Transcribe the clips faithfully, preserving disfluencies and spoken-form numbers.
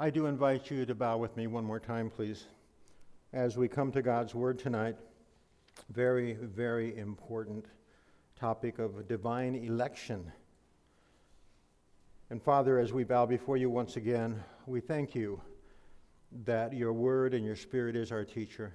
I do invite you to bow with me one more time, please, as we come to God's Word tonight. Very, very important topic of divine election. And Father, as we bow before you once again, we thank you that your Word and your Spirit is our teacher.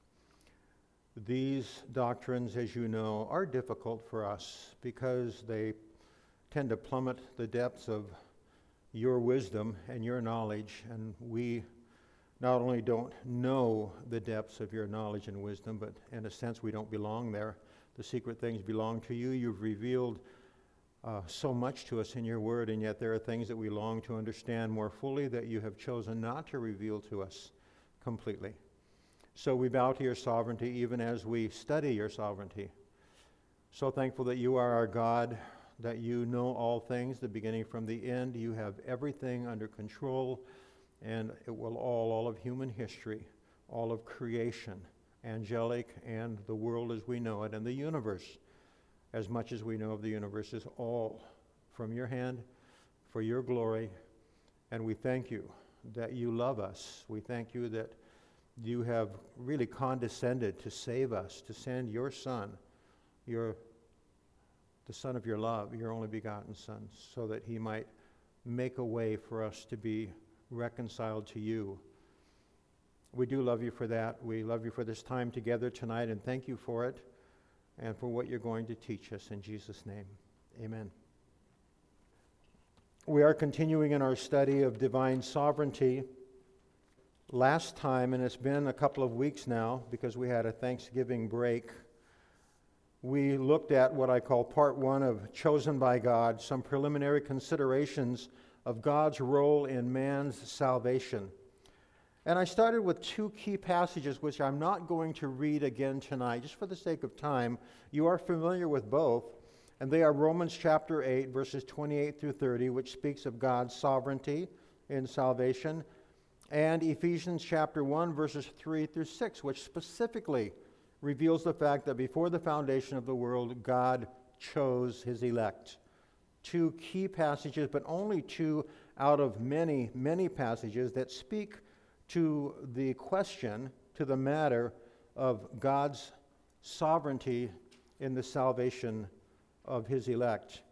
These doctrines, as you know, are difficult for us because they tend to plummet the depths of your wisdom and your knowledge, and we not only don't know the depths of your knowledge and wisdom, but in a sense we don't belong there. The secret things belong to you. You've revealed uh, so much to us in your word, and yet there are things that we long to understand more fully that you have chosen not to reveal to us completely. So we bow to your sovereignty even as we study your sovereignty. So thankful that you are our God, that you know all things, the beginning from the end. You have everything under control, and it will all, all of human history, all of creation, angelic, and the world as we know it, and the universe, as much as we know of the universe, is all from your hand, for your glory, and we thank you that you love us. We thank you that you have really condescended to save us, to send your Son, your the Son of your love, your only begotten Son, so that he might make a way for us to be reconciled to you. We do love you for that. We love you for this time together tonight, and thank you for it and for what you're going to teach us. In Jesus' name, amen. We are continuing in our study of divine sovereignty. Last time, and it's been a couple of weeks now because we had a Thanksgiving break, we looked at what I call part one of Chosen by God, some preliminary considerations of God's role in man's salvation. And I started with two key passages which I'm not going to read again tonight, just for the sake of time. You are familiar with both, and they are Romans chapter eight, verses twenty-eight through thirty, which speaks of God's sovereignty in salvation, and Ephesians chapter one, verses three through six, which specifically reveals the fact that before the foundation of the world, God chose his elect. Two key passages, but only two out of many, many passages that speak to the question, to the matter of God's sovereignty in the salvation of his elect.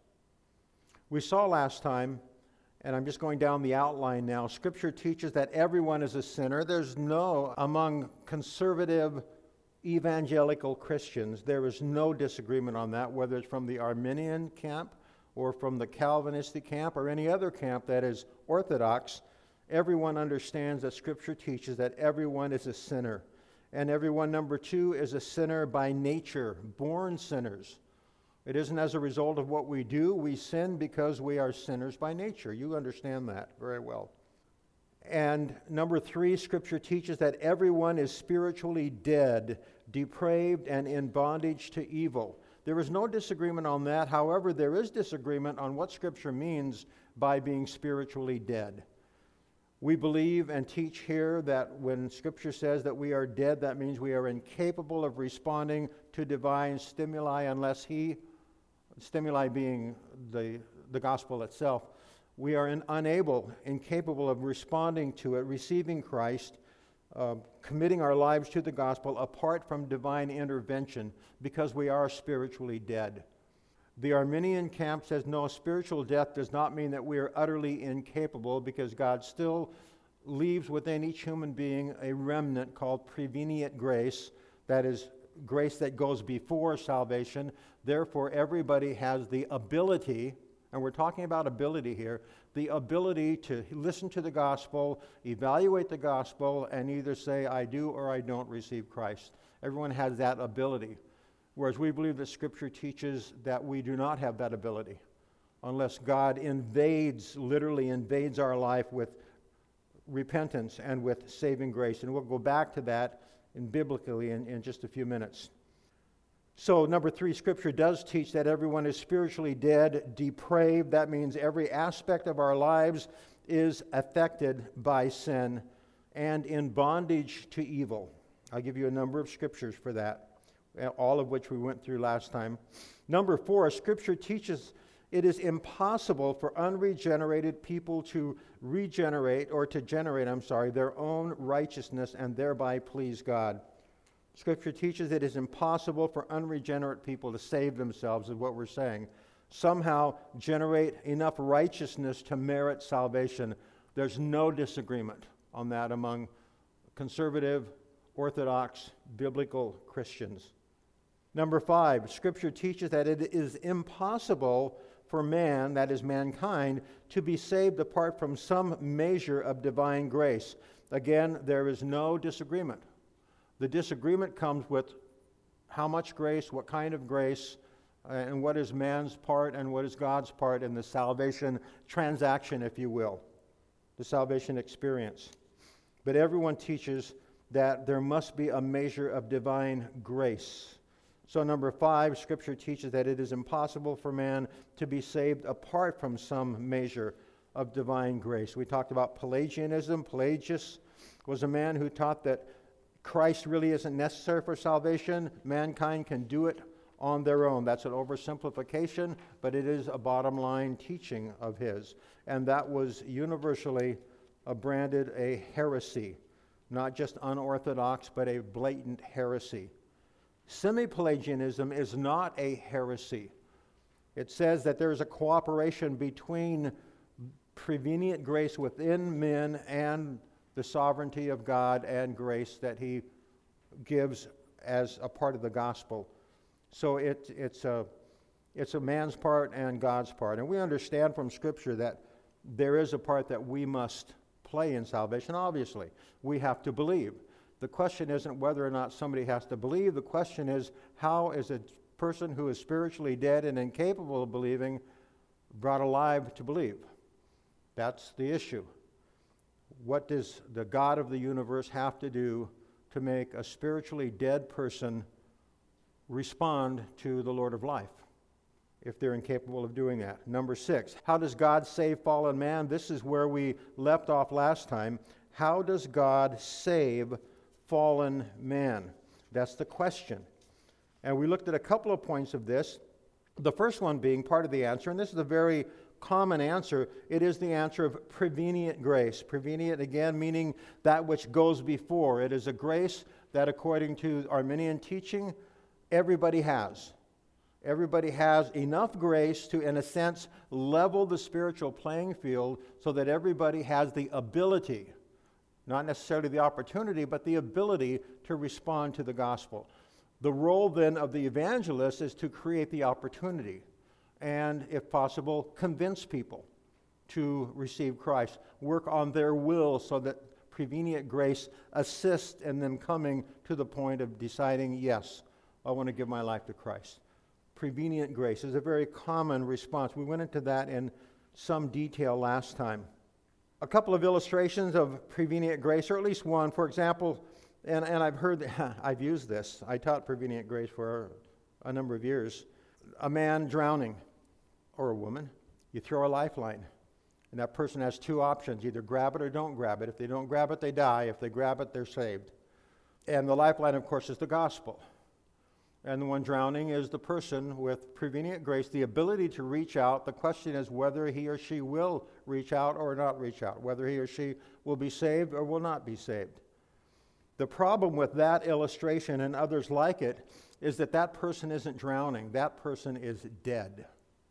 We saw last time, and I'm just going down the outline now, Scripture teaches that everyone is a sinner. There's no, among conservative evangelical Christians, there is no disagreement on that, whether it's from the Arminian camp or from the Calvinistic camp or any other camp that is orthodox. Everyone understands that Scripture teaches that everyone is a sinner. And everyone, number two, is a sinner by nature, born sinners. It isn't as a result of what we do. We sin because we are sinners by nature. You understand that very well. And number three, Scripture teaches that everyone is spiritually dead, depraved, and in bondage to evil. There is no disagreement on that. However, there is disagreement on what Scripture means by being spiritually dead. We believe and teach here that when Scripture says that we are dead, that means we are incapable of responding to divine stimuli unless He, stimuli being the, the gospel itself, we are in, unable, incapable of responding to it, receiving Christ, uh, committing our lives to the gospel apart from divine intervention because we are spiritually dead. The Arminian camp says no, spiritual death does not mean that we are utterly incapable because God still leaves within each human being a remnant called prevenient grace, that is, grace that goes before salvation. Therefore, everybody has the ability, and we're talking about ability here, the ability to listen to the gospel, evaluate the gospel, and either say, I do or I don't receive Christ. Everyone has that ability. Whereas we believe that Scripture teaches that we do not have that ability unless God invades, literally invades our life with repentance and with saving grace. And we'll go back to that in biblically in, in just a few minutes. So, number three, Scripture does teach that everyone is spiritually dead, depraved. That means every aspect of our lives is affected by sin and in bondage to evil. I'll give you a number of scriptures for that, all of which we went through last time. Number four, Scripture teaches It is impossible for unregenerated people to regenerate or to generate, I'm sorry, their own righteousness and thereby please God. Scripture teaches it is impossible for unregenerate people to save themselves, is what we're saying. Somehow generate enough righteousness to merit salvation. There's no disagreement on that among conservative, Orthodox, biblical Christians. Number five, Scripture teaches that it is impossible for man, that is mankind, to be saved apart from some measure of divine grace. Again, there is no disagreement. The disagreement comes with how much grace, what kind of grace, uh, and what is man's part and what is God's part in the salvation transaction, if you will, the salvation experience. But everyone teaches that there must be a measure of divine grace. So number five, Scripture teaches that it is impossible for man to be saved apart from some measure of divine grace. We talked about Pelagianism. Pelagius was a man who taught that Christ really isn't necessary for salvation. Mankind can do it on their own. That's an oversimplification, but it is a bottom line teaching of his. And that was universally uh, branded a heresy, not just unorthodox, but a blatant heresy. Semi-Pelagianism is not a heresy. It says that there is a cooperation between prevenient grace within men and the sovereignty of God and grace that he gives as a part of the gospel. So it, it's, a, it's a man's part and God's part. And we understand from Scripture that there is a part that we must play in salvation. Obviously, we have to believe. The question isn't whether or not somebody has to believe. The question is, how is a person who is spiritually dead and incapable of believing brought alive to believe? That's the issue. What does the God of the universe have to do to make a spiritually dead person respond to the Lord of life if they're incapable of doing that? Number six, how does God save fallen man? This is where we left off last time. How does God save fallen man? That's the question. And we looked at a couple of points of this. The first one being part of the answer, and this is a very common answer. It is the answer of prevenient grace. Prevenient, again, meaning that which goes before. It is a grace that, according to Arminian teaching, everybody has. Everybody has enough grace to, in a sense, level the spiritual playing field so that everybody has the ability, not necessarily the opportunity, but the ability to respond to the gospel. The role then of the evangelist is to create the opportunity and, if possible, convince people to receive Christ. Work on their will so that prevenient grace assists in them coming to the point of deciding, yes, I want to give my life to Christ. Prevenient grace is a very common response. We went into that in some detail last time. A couple of illustrations of prevenient grace, or at least one. For example, and, and I've heard, I've used this. I taught prevenient grace for a number of years. A man drowning, or a woman, you throw a lifeline, and that person has two options: either grab it or don't grab it. If they don't grab it, they die. If they grab it, they're saved. And the lifeline, of course, is the gospel. And the one drowning is the person with prevenient grace, the ability to reach out. The question is whether he or she will reach out or not reach out, whether he or she will be saved or will not be saved. The problem with that illustration and others like it is that that person isn't drowning. That person is dead.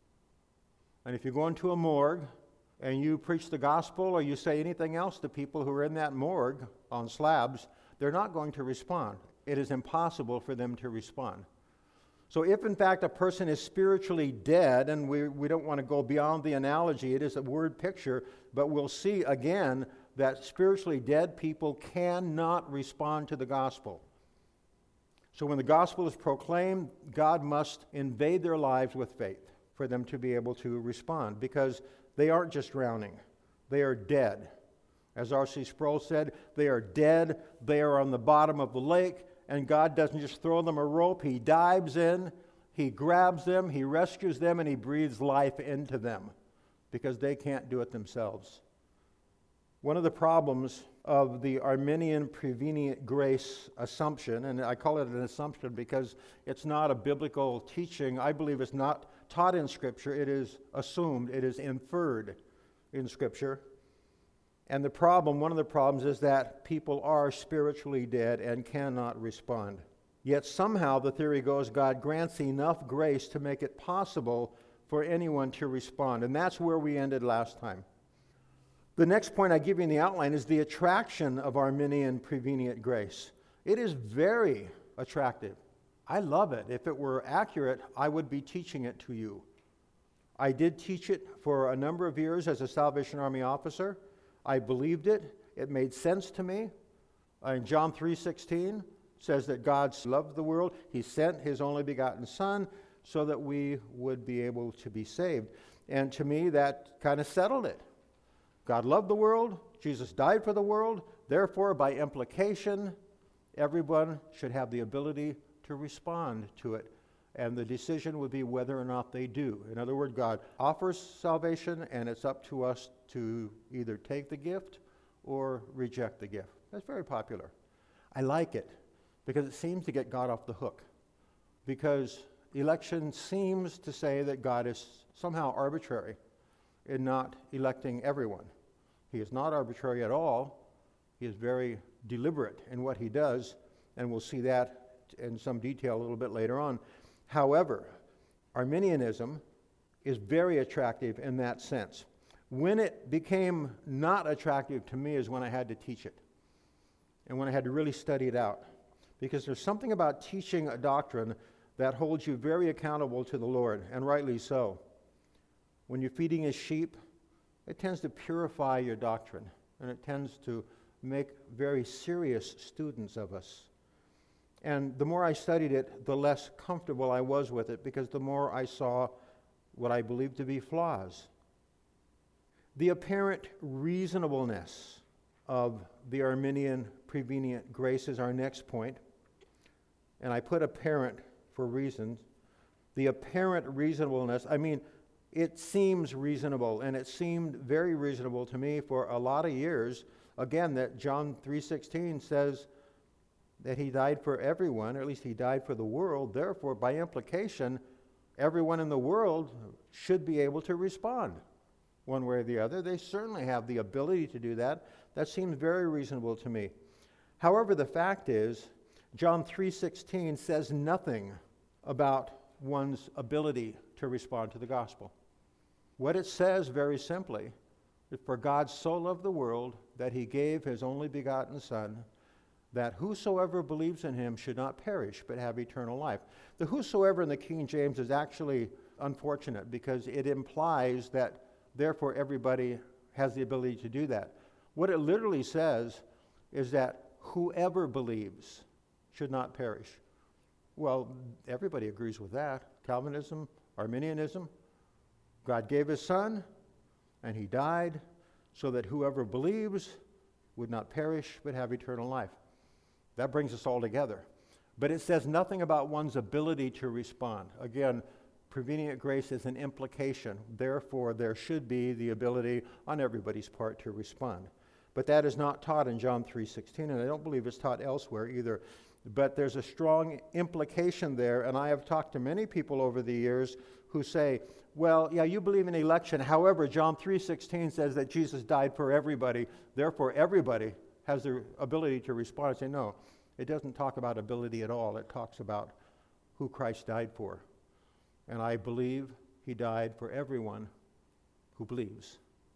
And if you go into a morgue and you preach the gospel or you say anything else to people who are in that morgue on slabs, they're not going to respond. It is impossible for them to respond. So if in fact a person is spiritually dead, and we, we don't want to go beyond the analogy, it is a word picture, but we'll see again that spiritually dead people cannot respond to the gospel. So when the gospel is proclaimed, God must invade their lives with faith for them to be able to respond, because they aren't just drowning, they are dead. As R C Sproul said, they are dead, they are on the bottom of the lake, and God doesn't just throw them a rope, He dives in, He grabs them, He rescues them, and He breathes life into them, because they can't do it themselves. One of the problems of the Arminian prevenient grace assumption, and I call it an assumption because it's not a biblical teaching, I believe it's not taught in Scripture. It is assumed, it is inferred in Scripture. And the problem, one of the problems, is that people are spiritually dead and cannot respond. Yet somehow the theory goes God grants enough grace to make it possible for anyone to respond. And that's where we ended last time. The next point I give you in the outline is the attraction of Arminian prevenient grace. It is very attractive. I love it. If it were accurate, I would be teaching it to you. I did teach it for a number of years as a Salvation Army officer. I believed it. It made sense to me. Uh, in John three sixteen says that God loved the world. He sent His only begotten Son so that we would be able to be saved. And to me, that kind of settled it. God loved the world. Jesus died for the world. Therefore, by implication, everyone should have the ability to respond to it. And the decision would be whether or not they do. In other words, God offers salvation, and it's up to us to either take the gift or reject the gift. That's very popular. I like it because it seems to get God off the hook. Because election seems to say that God is somehow arbitrary in not electing everyone. He is not arbitrary at all. He is very deliberate in what He does, and we'll see that in some detail a little bit later on. However, Arminianism is very attractive in that sense. When it became not attractive to me is when I had to teach it, and when I had to really study it out. Because there's something about teaching a doctrine that holds you very accountable to the Lord, and rightly so. When you're feeding His sheep, it tends to purify your doctrine, and it tends to make very serious students of us. And the more I studied it, the less comfortable I was with it, because the more I saw what I believed to be flaws. The apparent reasonableness of the Arminian prevenient grace is our next point. And I put apparent for reasons. The apparent reasonableness, I mean, it seems reasonable, and it seemed very reasonable to me for a lot of years. Again, that John three sixteen says that He died for everyone, or at least He died for the world. Therefore, by implication, everyone in the world should be able to respond one way or the other. They certainly have the ability to do that. That seems very reasonable to me. However, the fact is, John three sixteen says nothing about one's ability to respond to the gospel. What it says, very simply, is for God so loved the world that He gave His only begotten Son, that whosoever believes in Him should not perish but have eternal life. The whosoever in the King James is actually unfortunate because it implies that therefore everybody has the ability to do that. What it literally says is that whoever believes should not perish. Well, everybody agrees with that. Calvinism, Arminianism. God gave His Son, and He died so that whoever believes would not perish but have eternal life. That brings us all together. But it says nothing about one's ability to respond. Again, prevenient grace is an implication. Therefore, there should be the ability on everybody's part to respond. But that is not taught in John three sixteen, and I don't believe it's taught elsewhere either. But there's a strong implication there, and I have talked to many people over the years who say, well, yeah, you believe in election. However, John three sixteen says that Jesus died for everybody. Therefore, everybody has the ability to respond. I say, no, it doesn't talk about ability at all. It talks about who Christ died for. And I believe He died for everyone who believes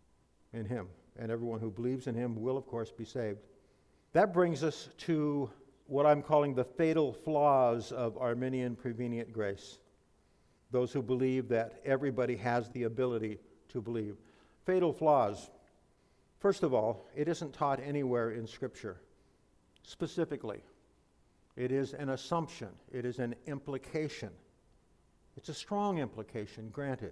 in Him. And everyone who believes in Him will, of course, be saved. That brings us to what I'm calling the fatal flaws of Arminian prevenient grace. Those who believe that everybody has the ability to believe. Fatal flaws. First of all, it isn't taught anywhere in Scripture. Specifically, it is an assumption. It is an implication. It's a strong implication, granted.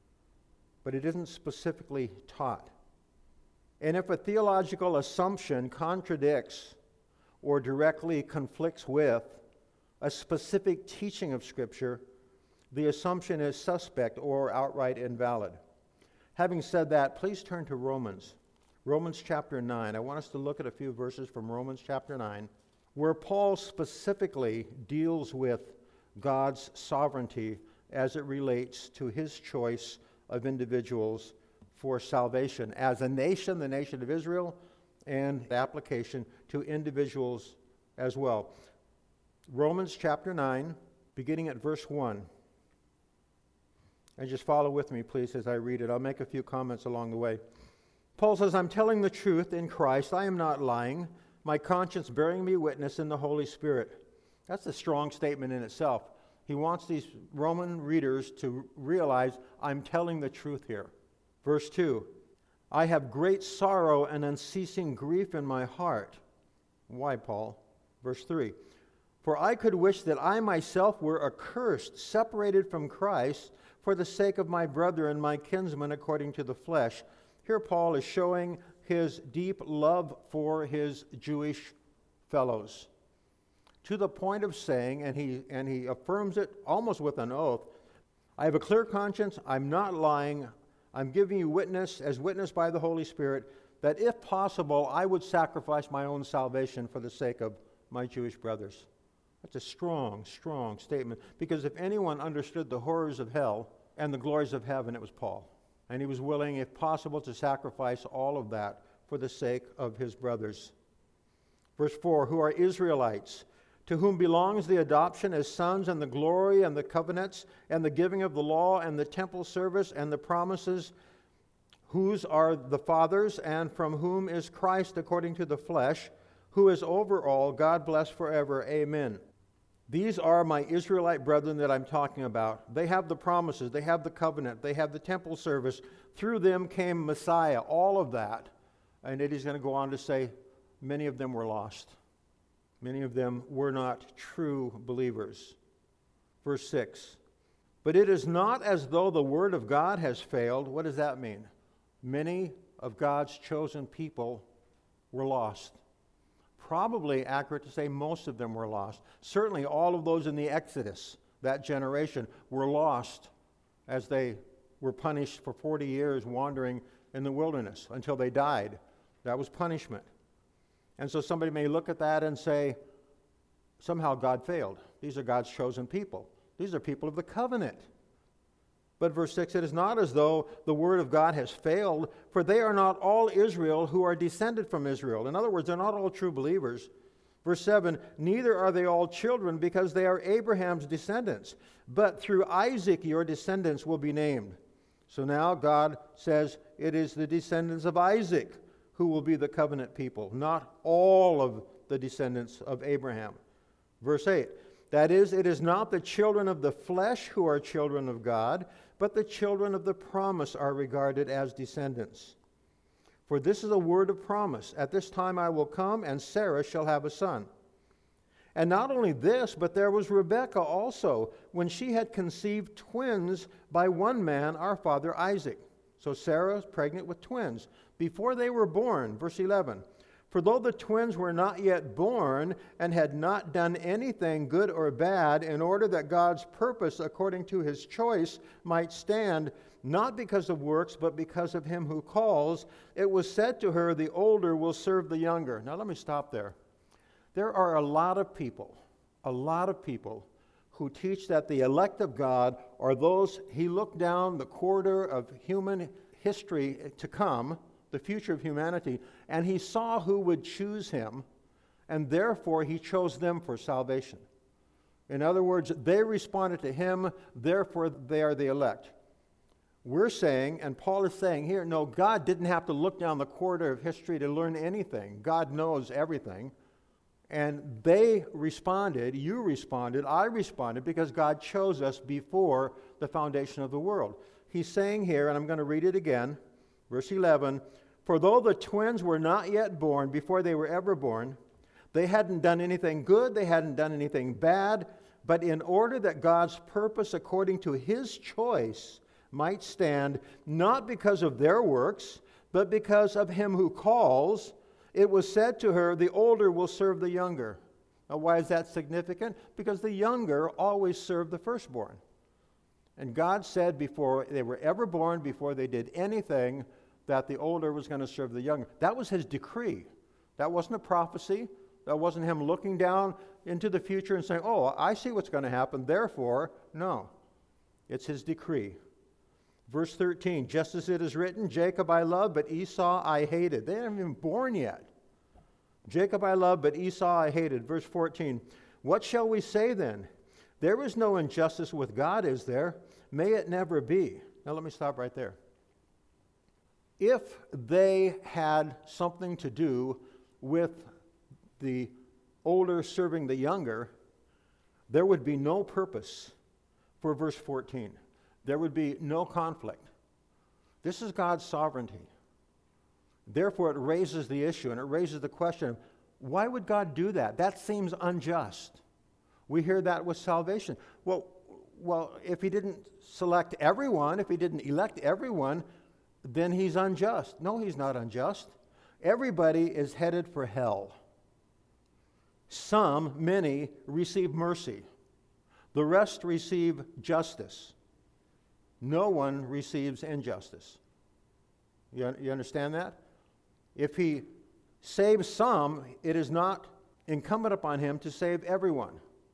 But it isn't specifically taught. And if a theological assumption contradicts or directly conflicts with a specific teaching of Scripture, the assumption is suspect or outright invalid. Having said that, please turn to Romans. Romans chapter nine. I want us to look at a few verses from Romans chapter nine, where Paul specifically deals with God's sovereignty, as it relates to his choice of individuals for salvation as a nation, the nation of Israel, and the application to individuals as well. Romans chapter nine, beginning at verse one. And just follow with me, please, as I read it. I'll make a few comments along the way. Paul says, I'm telling the truth in Christ. I am not lying. My conscience bearing me witness in the Holy Spirit. That's a strong statement in itself. He wants these Roman readers to realize, I'm telling the truth here. Verse two, I have great sorrow and unceasing grief in my heart. Why, Paul? Verse three, for I could wish that I myself were accursed, separated from Christ, for the sake of my brother and my kinsman according to the flesh. Here Paul is showing his deep love for his Jewish fellows, to the point of saying, and he and he affirms it almost with an oath, I have a clear conscience, I'm not lying, I'm giving you witness, as witnessed by the Holy Spirit, that if possible, I would sacrifice my own salvation for the sake of my Jewish brothers. That's a strong, strong statement, because if anyone understood the horrors of hell and the glories of heaven, it was Paul. And he was willing, if possible, to sacrifice all of that for the sake of his brothers. Verse four, who are Israelites, to whom belongs the adoption as sons and the glory and the covenants and the giving of the law and the temple service and the promises, whose are the fathers and from whom is Christ according to the flesh, who is over all, God bless forever. Amen. These are my Israelite brethren that I'm talking about. They have the promises, they have the covenant, they have the temple service. Through them came Messiah, all of that. And it is going to go on to say, many of them were lost. Many of them were not true believers. Verse six, but it is not as though the word of God has failed. What does that mean? Many of God's chosen people were lost. Probably accurate to say most of them were lost. Certainly all of those in the Exodus, that generation, were lost as they were punished for forty years wandering in the wilderness until they died. That was punishment. And so somebody may look at that and say, somehow God failed. These are God's chosen people. These are people of the covenant. But verse six, it is not as though the word of God has failed, for they are not all Israel who are descended from Israel. In other words, they're not all true believers. Verse seven, neither are they all children, because they are Abraham's descendants. But through Isaac your descendants will be named. So now God says it is the descendants of Isaac who will be the covenant people, not all of the descendants of Abraham. Verse eight, that is, it is not the children of the flesh who are children of God, but the children of the promise are regarded as descendants. For this is a word of promise. At this time I will come, and Sarah shall have a son. And not only this, but there was Rebekah also, when she had conceived twins by one man, our father Isaac. So Sarah is pregnant with twins before they were born. Verse eleven. For though the twins were not yet born and had not done anything good or bad, in order that God's purpose according to his choice might stand, not because of works, but because of him who calls, it was said to her, the older will serve the younger. Now let me stop there. There are a lot of people, a lot of people who teach that the elect of God are those he looked down the corridor of human history to come, the future of humanity, and he saw who would choose him, and therefore he chose them for salvation. In other words, they responded to him, therefore they are the elect. We're saying, and Paul is saying here, no, God didn't have to look down the corridor of history to learn anything. God knows everything. And they responded, you responded, I responded, because God chose us before the foundation of the world. He's saying here, and I'm going to read it again, verse eleven, for though the twins were not yet born, before they were ever born, they hadn't done anything good, they hadn't done anything bad, but in order that God's purpose according to his choice might stand, not because of their works, but because of him who calls, it was said to her, the older will serve the younger. Now, why is that significant? Because the younger always serve the firstborn. And God said before they were ever born, before they did anything, that the older was going to serve the younger. That was his decree. That wasn't a prophecy. That wasn't him looking down into the future and saying, oh, I see what's going to happen, therefore, no. It's his decree. Verse thirteen, just as it is written, Jacob I loved, but Esau I hated. They haven't even born yet. Jacob I loved, but Esau I hated. Verse fourteen, what shall we say then? There is no injustice with God, is there? May it never be. Now let me stop right there. If they had something to do with the older serving the younger, there would be no purpose for verse fourteen. There would be no conflict. This is God's sovereignty. Therefore, it raises the issue, and it raises the question, why would God do that? That seems unjust. We hear that with salvation. Well, well, if he didn't select everyone, if he didn't elect everyone, then he's unjust. No, he's not unjust. Everybody is headed for hell. Some, many, receive mercy. The rest receive justice. No one receives injustice. You, you understand that? If he saves some, it is not incumbent upon him to save everyone.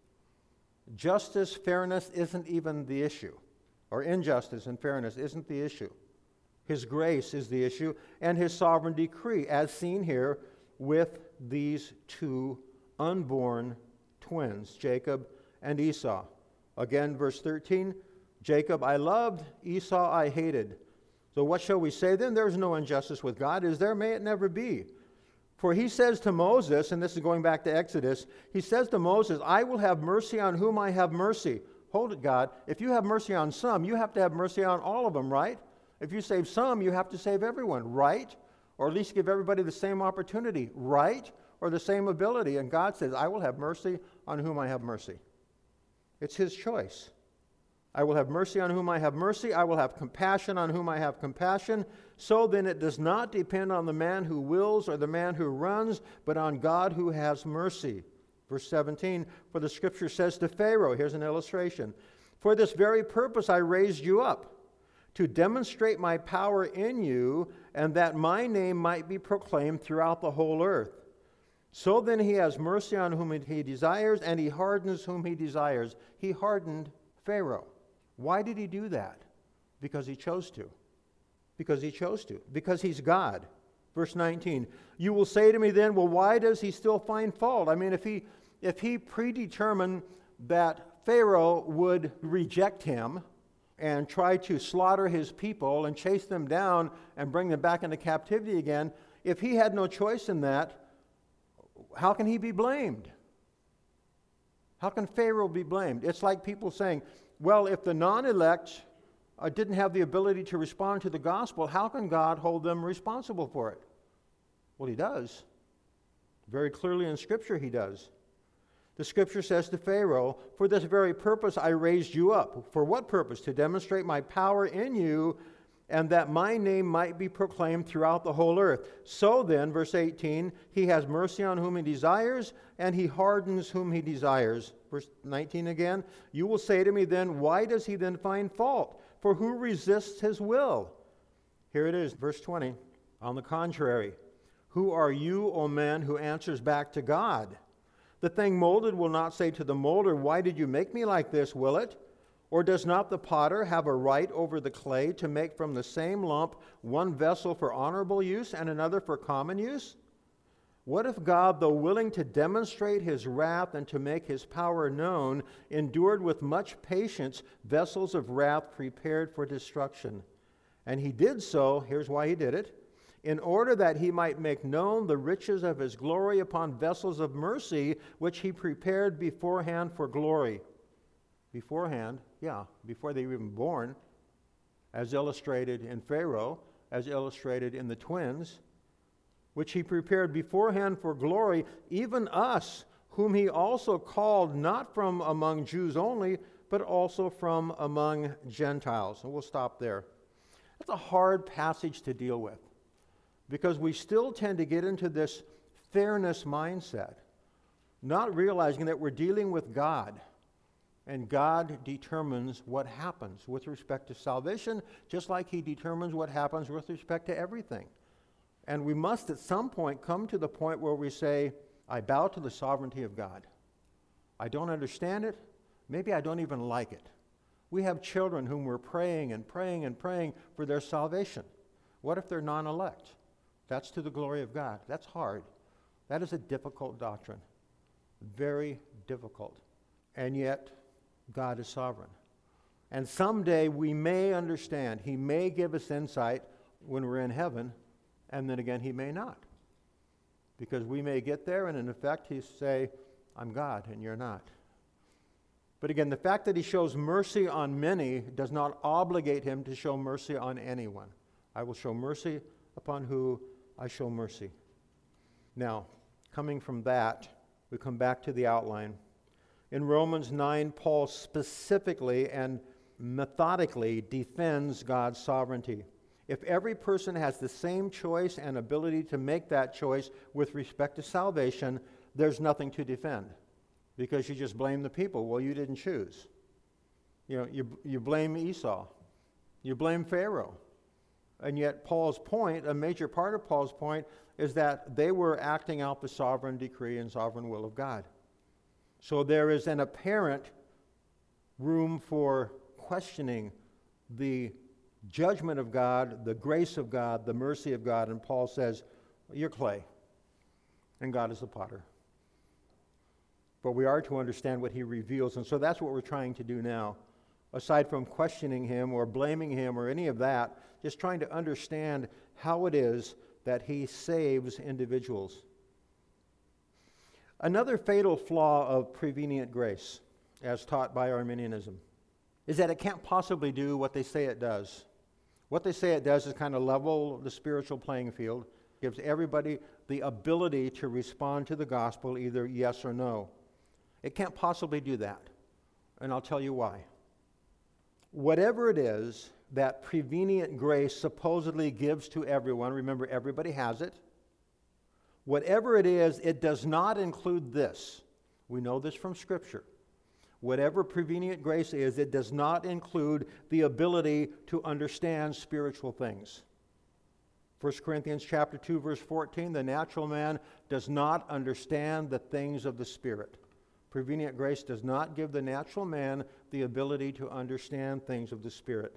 Justice, fairness isn't even the issue, or injustice and fairness isn't the issue. His grace is the issue, and his sovereign decree, as seen here with these two unborn twins, Jacob and Esau. Again, verse thirteen, Jacob I loved, Esau I hated. So what shall we say then? There is no injustice with God, is there? May it never be. For he says to Moses, and this is going back to Exodus, he says to Moses, I will have mercy on whom I have mercy. Hold it, God. If you have mercy on some, you have to have mercy on all of them, right? If you save some, you have to save everyone, right? Or at least give everybody the same opportunity, right? Or the same ability. And God says, I will have mercy on whom I have mercy. It's his choice. I will have mercy on whom I have mercy. I will have compassion on whom I have compassion. So then it does not depend on the man who wills or the man who runs, but on God who has mercy. Verse seventeen, for the scripture says to Pharaoh, here's an illustration, for this very purpose I raised you up, to demonstrate my power in you, and that my name might be proclaimed throughout the whole earth. So then he has mercy on whom he desires, and he hardens whom he desires. He hardened Pharaoh. Why did he do that? Because he chose to. Because he chose to. Because he's God. Verse nineteen, you will say to me then, well, why does he still find fault? I mean, if he, if he predetermined that Pharaoh would reject him and try to slaughter his people and chase them down and bring them back into captivity again, if he had no choice in that, how can he be blamed? How can Pharaoh be blamed? It's like people saying, well, if the non-elect uh, didn't have the ability to respond to the gospel, how can God hold them responsible for it? Well, he does. Very clearly in Scripture, he does. The Scripture says to Pharaoh, for this very purpose I raised you up. For what purpose? To demonstrate my power in you, and that my name might be proclaimed throughout the whole earth. So then, verse eighteen, he has mercy on whom he desires, and he hardens whom he desires. Verse nineteen again, you will say to me then, why does he then find fault? For who resists his will? Here it is, verse twenty. On the contrary, who are you, O man, who answers back to God? The thing molded will not say to the molder, why did you make me like this, will it? Or does not the potter have a right over the clay to make from the same lump one vessel for honorable use and another for common use? What if God, though willing to demonstrate his wrath and to make his power known, endured with much patience vessels of wrath prepared for destruction? And he did so, here's why he did it, in order that he might make known the riches of his glory upon vessels of mercy, which he prepared beforehand for glory. Beforehand, yeah, before they were even born, as illustrated in Pharaoh, as illustrated in the twins, which he prepared beforehand for glory, even us, whom he also called not from among Jews only, but also from among Gentiles. And we'll stop there. That's a hard passage to deal with, because we still tend to get into this fairness mindset, not realizing that we're dealing with God. And God determines what happens with respect to salvation, just like he determines what happens with respect to everything. And we must at some point come to the point where we say, I bow to the sovereignty of God. I don't understand it. Maybe I don't even like it. We have children whom we're praying and praying and praying for their salvation. What if they're non-elect? That's to the glory of God. That's hard. That is a difficult doctrine. Very difficult. And yet, God is sovereign. And someday we may understand. He may give us insight when we're in heaven, and then again, he may not. Because we may get there, and in effect, he say, I'm God, and you're not. But again, the fact that he shows mercy on many does not obligate him to show mercy on anyone. I will show mercy upon who I show mercy. Now, coming from that, we come back to the outline. In Romans nine, Paul specifically and methodically defends God's sovereignty. If every person has the same choice and ability to make that choice with respect to salvation, there's nothing to defend, because you just blame the people. Well, you didn't choose. You know, you, you blame Esau. You blame Pharaoh. And yet Paul's point, a major part of Paul's point, is that they were acting out the sovereign decree and sovereign will of God. So there is an apparent room for questioning the judgment of God, the grace of God, the mercy of God. And Paul says, you're clay, and God is the potter. But we are to understand what he reveals. And so that's what we're trying to do now. Aside from questioning him or blaming him or any of that, just trying to understand how it is that he saves individuals. Another fatal flaw of prevenient grace, as taught by Arminianism, is that it can't possibly do what they say it does. What they say it does is kind of level the spiritual playing field, gives everybody the ability to respond to the gospel either yes or no. It can't possibly do that, and I'll tell you why. Whatever it is that prevenient grace supposedly gives to everyone, remember, everybody has it. Whatever it is, it does not include this. We know this from Scripture. Whatever prevenient grace is, it does not include the ability to understand spiritual things. First Corinthians chapter two, verse fourteen, the natural man does not understand the things of the Spirit. Prevenient grace does not give the natural man the ability to understand things of the Spirit.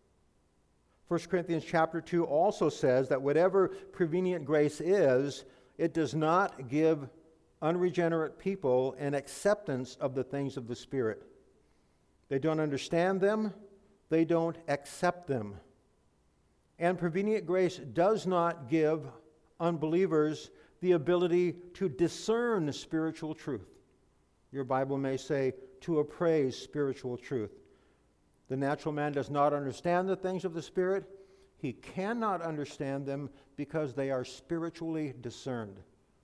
First Corinthians chapter two also says that whatever prevenient grace is, it does not give unregenerate people an acceptance of the things of the Spirit. They don't understand them. They don't accept them. And prevenient grace does not give unbelievers the ability to discern spiritual truth. Your Bible may say, to appraise spiritual truth. The natural man does not understand the things of the Spirit. He cannot understand them because they are spiritually discerned.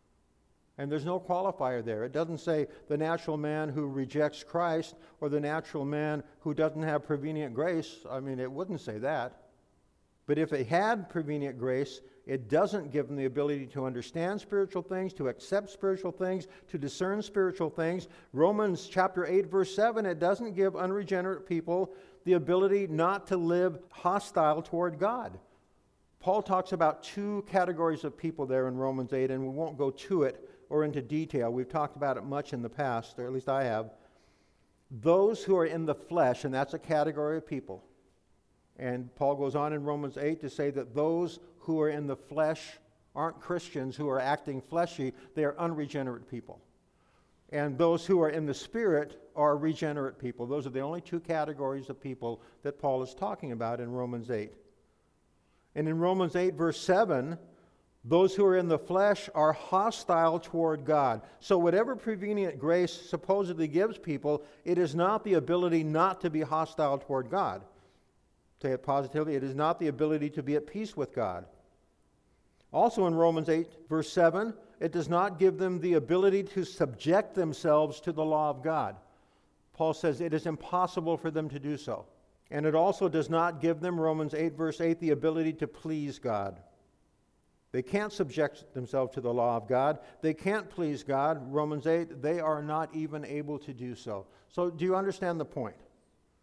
And there's no qualifier there. It doesn't say the natural man who rejects Christ or the natural man who doesn't have prevenient grace. I mean, it wouldn't say that. But if it had prevenient grace, it doesn't give them the ability to understand spiritual things, to accept spiritual things, to discern spiritual things. Romans chapter eight, verse seven, it doesn't give unregenerate people the ability not to live hostile toward God. Paul talks about two categories of people there in Romans eight, and we won't go to it or into detail. We've talked about it much in the past, or at least I have. Those who are in the flesh, and that's a category of people. And Paul goes on in Romans eight to say that those who are in the flesh aren't Christians who are acting fleshy. They are unregenerate people. And those who are in the Spirit are regenerate people. Those are the only two categories of people that Paul is talking about in Romans eight. And in Romans eight, verse seven, those who are in the flesh are hostile toward God. So whatever prevenient grace supposedly gives people, it is not the ability not to be hostile toward God. Say it positively, it is not the ability to be at peace with God. Also in Romans eight, verse seven, it does not give them the ability to subject themselves to the law of God. Paul says it is impossible for them to do so. And it also does not give them, Romans eight, verse eight, the ability to please God. They can't subject themselves to the law of God. They can't please God. Romans eight, they are not even able to do so. So do you understand the point?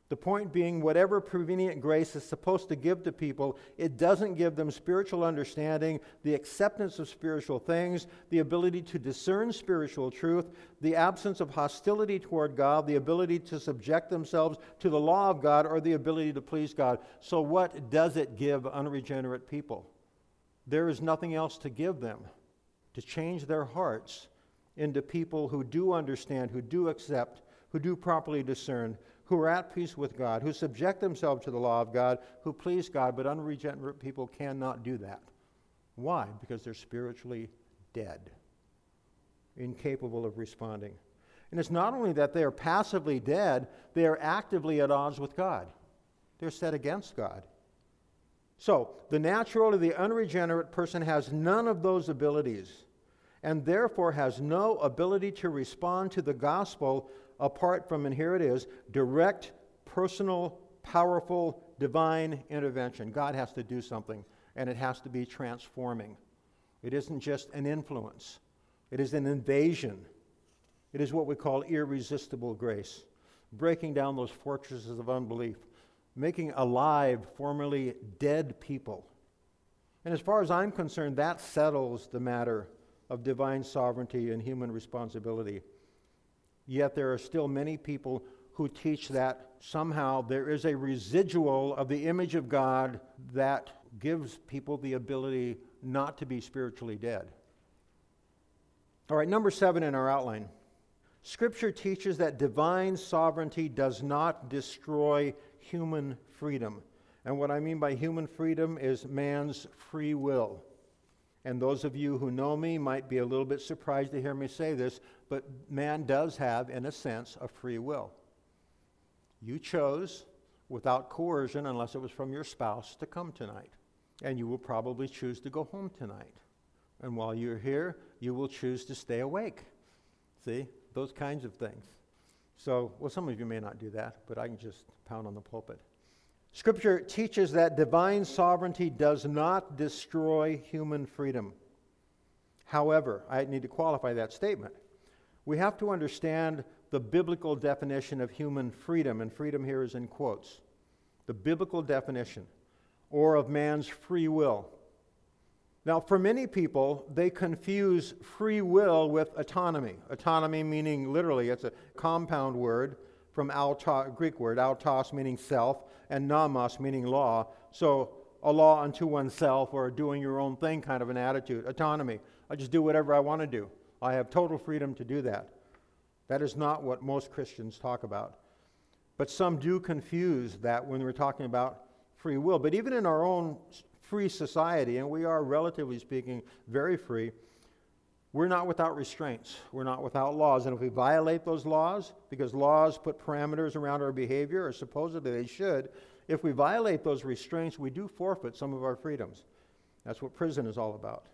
The point being, whatever prevenient grace is supposed to give to people, it doesn't give them spiritual understanding, the acceptance of spiritual things, the ability to discern spiritual truth, the absence of hostility toward God, the ability to subject themselves to the law of God, or the ability to please God. So what does it give unregenerate people? There is nothing else to give them to change their hearts into people who do understand, who do accept, who do properly discern, who are at peace with God, who subject themselves to the law of God, who please God, but unregenerate people cannot do that. Why? Because they're spiritually dead, incapable of responding. And it's not only that they are passively dead, they are actively at odds with God. They're set against God. So, the natural or the unregenerate person has none of those abilities, and therefore has no ability to respond to the gospel apart from, and here it is, direct, personal, powerful, divine intervention. God has to do something, and it has to be transforming. It isn't just an influence. It is an invasion. It is what we call irresistible grace, breaking down those fortresses of unbelief, making alive formerly dead people. And as far as I'm concerned, that settles the matter of divine sovereignty and human responsibility. Yet there are still many people who teach that somehow there is a residual of the image of God that gives people the ability not to be spiritually dead. All right, number seven in our outline. Scripture teaches that divine sovereignty does not destroy human freedom. And what I mean by human freedom is man's free will. And those of you who know me might be a little bit surprised to hear me say this, but man does have, in a sense, a free will. You chose, without coercion, unless it was from your spouse, to come tonight. And you will probably choose to go home tonight. And while you're here, you will choose to stay awake. See? Those kinds of things. So, well, some of you may not do that, but I can just pound on the pulpit. Scripture teaches that divine sovereignty does not destroy human freedom. However, I need to qualify that statement. We have to understand the biblical definition of human freedom, and freedom here is in quotes. The biblical definition, or of man's free will. Now, for many people, they confuse free will with autonomy. Autonomy meaning, literally, it's a compound word from autos, Greek word, autos meaning self, and nomos meaning law. So, a law unto oneself, or doing your own thing kind of an attitude. Autonomy. I just do whatever I want to do. I have total freedom to do that. That is not what most Christians talk about. But some do confuse that when we're talking about free will. But even in our own free society, and we are, relatively speaking, very free, we're not without restraints. We're not without laws. And if we violate those laws, because laws put parameters around our behavior, or supposedly they should, if we violate those restraints, we do forfeit some of our freedoms. That's what prison is all about.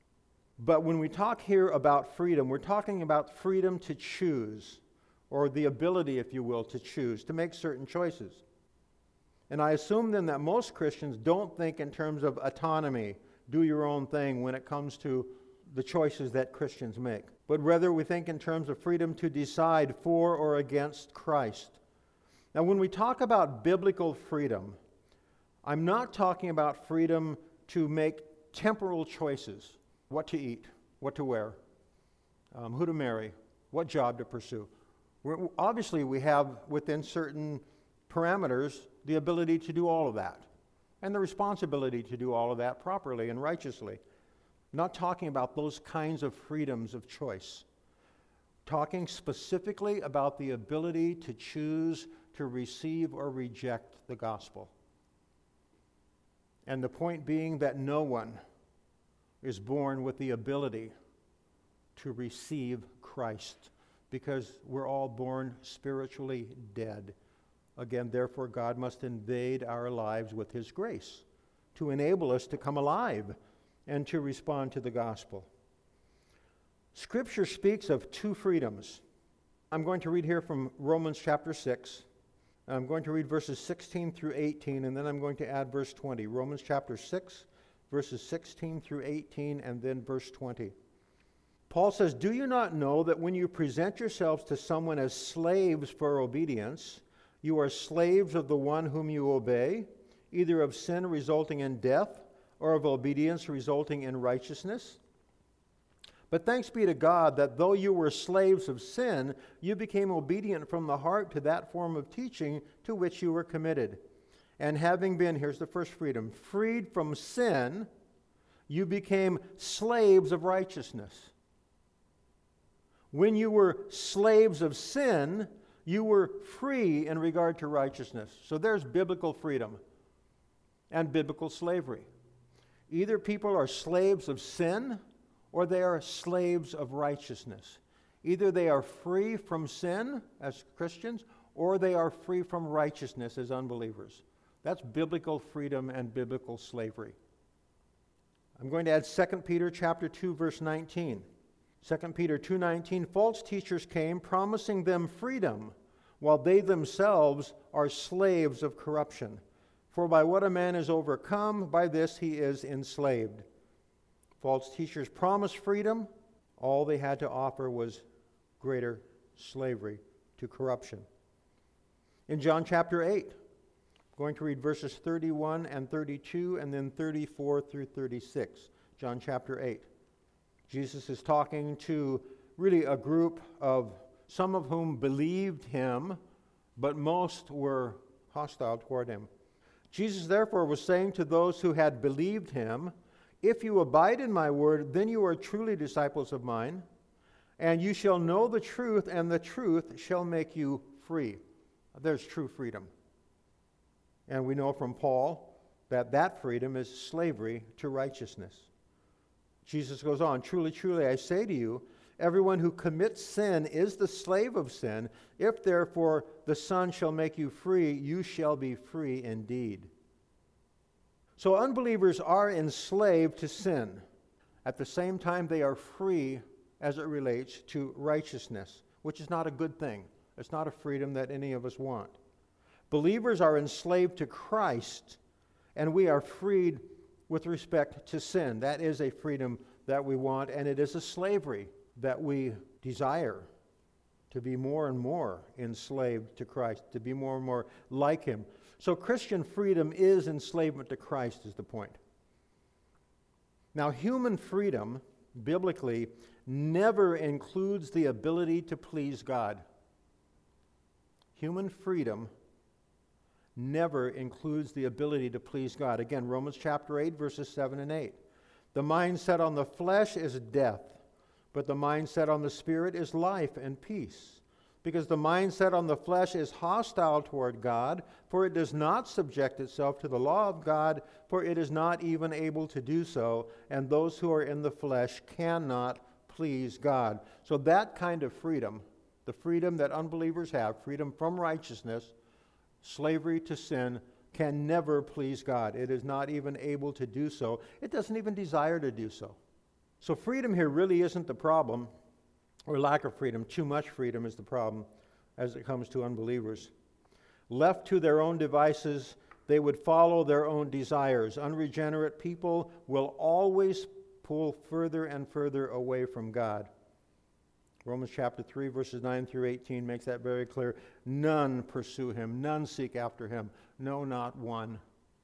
But when we talk here about freedom, we're talking about freedom to choose, or the ability, if you will, to choose, to make certain choices. And I assume then that most Christians don't think in terms of autonomy, do your own thing when it comes to the choices that Christians make. But rather we think in terms of freedom to decide for or against Christ. Now when we talk about biblical freedom, I'm not talking about freedom to make temporal choices. What to eat, what to wear, um, who to marry, what job to pursue. We're, obviously we have within certain parameters the ability to do all of that, and the responsibility to do all of that properly and righteously. Not talking about those kinds of freedoms of choice. Talking specifically about the ability to choose to receive or reject the gospel. And the point being that no one is born with the ability to receive Christ, because we're all born spiritually dead. Again, therefore, God must invade our lives with His grace to enable us to come alive and to respond to the gospel. Scripture speaks of two freedoms. I'm going to read here from Romans chapter six. I'm going to read verses sixteen through eighteen, and then I'm going to add verse twenty. Romans chapter six, verses sixteen through eighteen, and then verse twenty. Paul says, "Do you not know that when you present yourselves to someone as slaves for obedience, You are slaves of the one whom you obey, either of sin resulting in death or of obedience resulting in righteousness. But thanks be to God that though you were slaves of sin, you became obedient from the heart to that form of teaching to which you were committed. And having been, here's the first freedom, freed from sin, you became slaves of righteousness. When you were slaves of sin, you were free in regard to righteousness. So there's biblical freedom and biblical slavery. Either people are slaves of sin or they are slaves of righteousness. Either they are free from sin as Christians or they are free from righteousness as unbelievers. That's biblical freedom and biblical slavery. I'm going to add Second Peter chapter two, verse nineteen. Second Peter two nineteen, false teachers came promising them freedom, while they themselves are slaves of corruption. For by what a man is overcome, by this he is enslaved. False teachers promised freedom. All they had to offer was greater slavery to corruption. In John chapter eight, I'm going to read verses thirty-one and thirty-two and then thirty-four through thirty-six. John chapter eight. Jesus is talking to really a group of, some of whom believed him, but most were hostile toward him. Jesus therefore was saying to those who had believed him, if you abide in my word, then you are truly disciples of mine, and you shall know the truth, and the truth shall make you free. There's true freedom. And we know from Paul that that freedom is slavery to righteousness. Jesus goes on, truly, truly, I say to you, everyone who commits sin is the slave of sin. If therefore the Son shall make you free, you shall be free indeed. So unbelievers are enslaved to sin. At the same time, they are free as it relates to righteousness, which is not a good thing. It's not a freedom that any of us want. Believers are enslaved to Christ, and we are freed with respect to sin. That is a freedom that we want, and it is a slavery that we desire, to be more and more enslaved to Christ, to be more and more like him. So Christian freedom is enslavement to Christ, is the point. Now, human freedom, biblically, never includes the ability to please God. Human freedom never includes the ability to please God. Again, Romans chapter eight, verses seven and eight. The mind set on the flesh is death, but the mind set on the Spirit is life and peace. Because the mind set on the flesh is hostile toward God, for it does not subject itself to the law of God, for it is not even able to do so, and those who are in the flesh cannot please God. So that kind of freedom, the freedom that unbelievers have, freedom from righteousness, slavery to sin, can never please God. It is not even able to do so. It doesn't even desire to do so. So freedom here really isn't the problem, or lack of freedom. Too much freedom is the problem as it comes to unbelievers. Left to their own devices, they would follow their own desires. Unregenerate people will always pull further and further away from God. Romans chapter three, verses nine through eighteen makes that very clear. None pursue him. None seek after him. No, not one.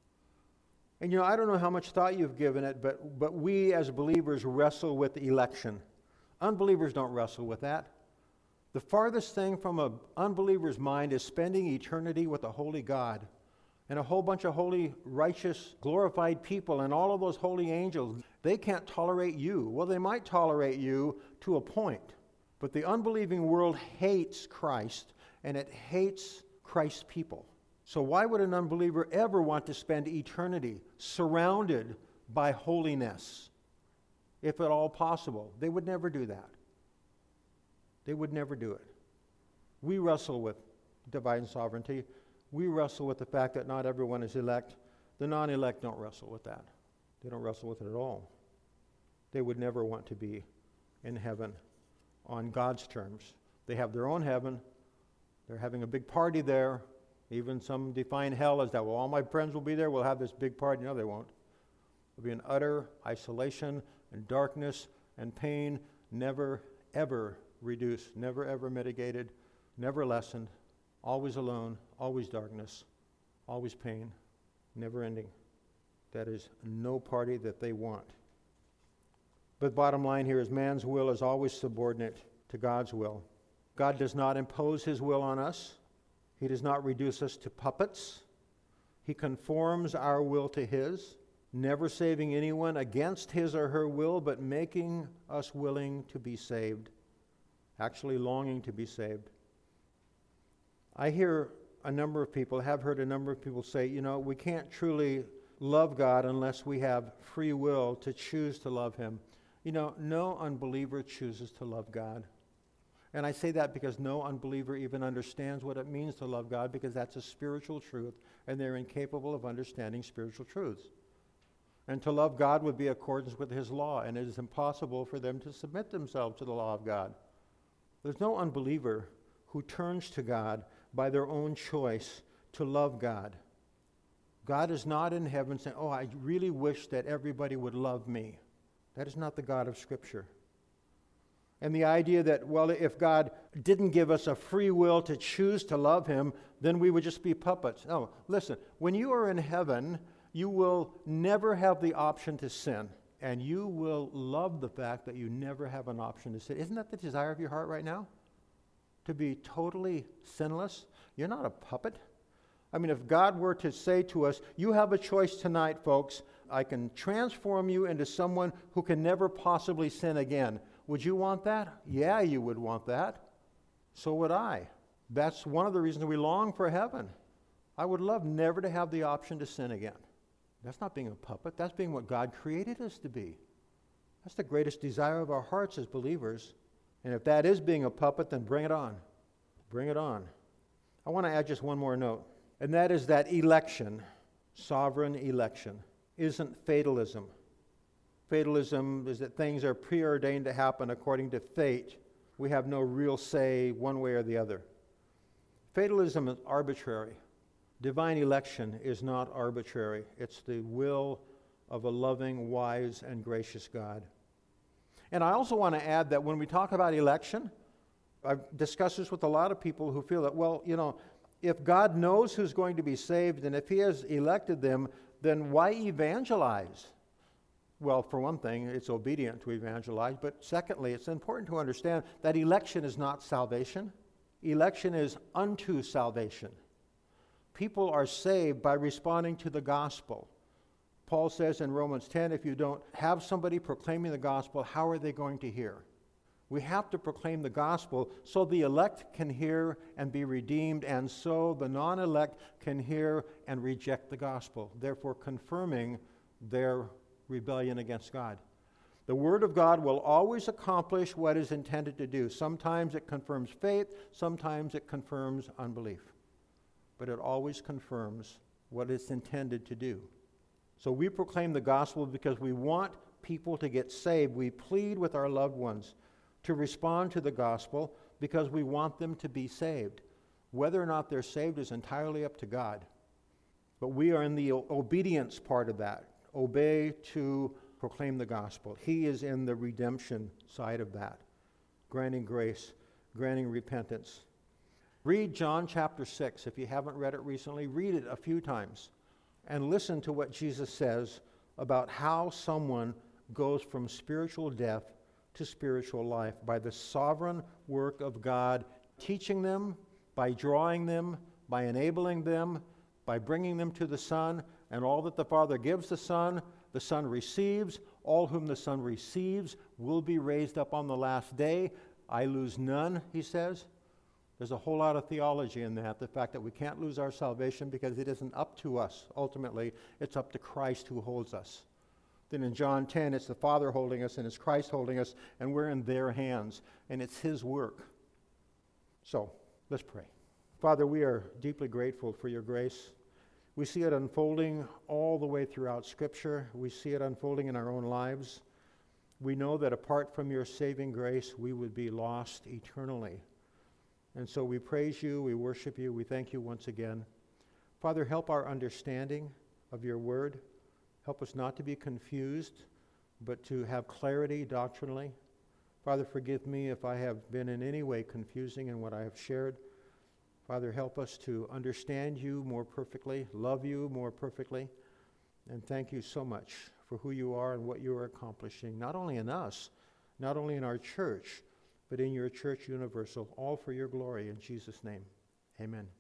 And you know, I don't know how much thought you've given it, but, but we as believers wrestle with election. Unbelievers don't wrestle with that. The farthest thing from an unbeliever's mind is spending eternity with a holy God and a whole bunch of holy, righteous, glorified people and all of those holy angels. They can't tolerate you. Well, they might tolerate you to a point. But the unbelieving world hates Christ, and it hates Christ's people. So why would an unbeliever ever want to spend eternity surrounded by holiness, if at all possible? They would never do that. They would never do it. We wrestle with divine sovereignty. We wrestle with the fact that not everyone is elect. The non-elect don't wrestle with that. They don't wrestle with it at all. They would never want to be in heaven on God's terms. They have their own heaven. They're having a big party there. Even some define hell as that. Well, all my friends will be there. We'll have this big party. No, they won't. It'll be in utter isolation and darkness and pain, never, ever reduced, never, ever mitigated, never lessened, always alone, always darkness, always pain, never ending. That is no party that they want. But bottom line here is man's will is always subordinate to God's will. God does not impose his will on us. He does not reduce us to puppets. He conforms our will to his, never saving anyone against his or her will, but making us willing to be saved, actually longing to be saved. I hear a number of people, have heard a number of people say, you know, we can't truly love God unless we have free will to choose to love him. You know, no unbeliever chooses to love God. And I say that because no unbeliever even understands what it means to love God, because that's a spiritual truth, and they're incapable of understanding spiritual truths. And to love God would be in accordance with his law, and it is impossible for them to submit themselves to the law of God. There's no unbeliever who turns to God by their own choice to love God. God is not in heaven saying, oh, I really wish that everybody would love me. That is not the God of Scripture. And the idea that, well, if God didn't give us a free will to choose to love him, then we would just be puppets. No, listen, when you are in heaven, you will never have the option to sin. And you will love the fact that you never have an option to sin. Isn't that the desire of your heart right now? To be totally sinless? You're not a puppet. I mean, if God were to say to us, you have a choice tonight, folks. I can transform you into someone who can never possibly sin again. Would you want that? Yeah, you would want that. So would I. That's one of the reasons we long for heaven. I would love never to have the option to sin again. That's not being a puppet. That's being what God created us to be. That's the greatest desire of our hearts as believers. And if that is being a puppet, then bring it on. Bring it on. I want to add just one more note, and that is that election, sovereign election, isn't fatalism. Fatalism is that things are preordained to happen according to fate. We have no real say one way or the other. Fatalism is arbitrary. Divine election is not arbitrary. It's the will of a loving, wise, and gracious God. And I also want to add that when we talk about election, I've discussed this with a lot of people who feel that, well, you know, if God knows who's going to be saved, and if he has elected them, then why evangelize? Well, for one thing, it's obedient to evangelize, but secondly, it's important to understand that election is not salvation. Election is unto salvation. People are saved by responding to the gospel. Paul says in Romans ten, if you don't have somebody proclaiming the gospel, how are they going to hear? We have to proclaim the gospel so the elect can hear and be redeemed, and so the non-elect can hear and reject the gospel, therefore confirming their rebellion against God. The Word of God will always accomplish what is intended to do. Sometimes it confirms faith, sometimes it confirms unbelief. But it always confirms what it's intended to do. So we proclaim the gospel because we want people to get saved. We plead with our loved ones to respond to the gospel because we want them to be saved. Whether or not they're saved is entirely up to God. But we are in the obedience part of that. Obey to proclaim the gospel. He is in the redemption side of that, granting grace, granting repentance. Read John chapter six. If you haven't read it recently, read it a few times and listen to what Jesus says about how someone goes from spiritual death to spiritual life by the sovereign work of God, teaching them, by drawing them, by enabling them, by bringing them to the Son, and all that the Father gives the Son, the Son receives. All whom the Son receives will be raised up on the last day. I lose none, he says. There's a whole lot of theology in that, the fact that we can't lose our salvation because it isn't up to us. Ultimately, it's up to Christ who holds us. Then in John ten, it's the Father holding us and it's Christ holding us, and we're in their hands, and it's his work. So, let's pray. Father, we are deeply grateful for your grace. We see it unfolding all the way throughout Scripture. We see it unfolding in our own lives. We know that apart from your saving grace, we would be lost eternally. And so we praise you, we worship you, we thank you once again. Father, help our understanding of your word. Help us not to be confused, but to have clarity doctrinally. Father, forgive me if I have been in any way confusing in what I have shared. Father, help us to understand you more perfectly, love you more perfectly, and thank you so much for who you are and what you are accomplishing, not only in us, not only in our church, but in your church universal, all for your glory. In Jesus' name, amen.